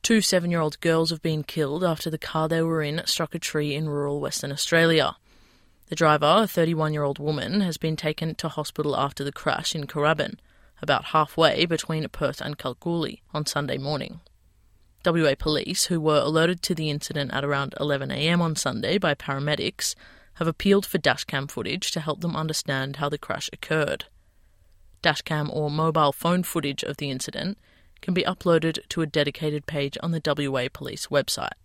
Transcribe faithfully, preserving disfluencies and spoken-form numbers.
Two seven-year-old girls have been killed after the car they were in struck a tree in rural Western Australia. The driver, a thirty-one-year-old woman, has been taken to hospital after the crash in Currabin, about halfway between Perth and Kalgoorlie, on Sunday morning. W A Police, who were alerted to the incident at around eleven a m on Sunday by paramedics, have appealed for dashcam footage to help them understand how the crash occurred. Dashcam or mobile phone footage of the incident can be uploaded to a dedicated page on the W A Police website.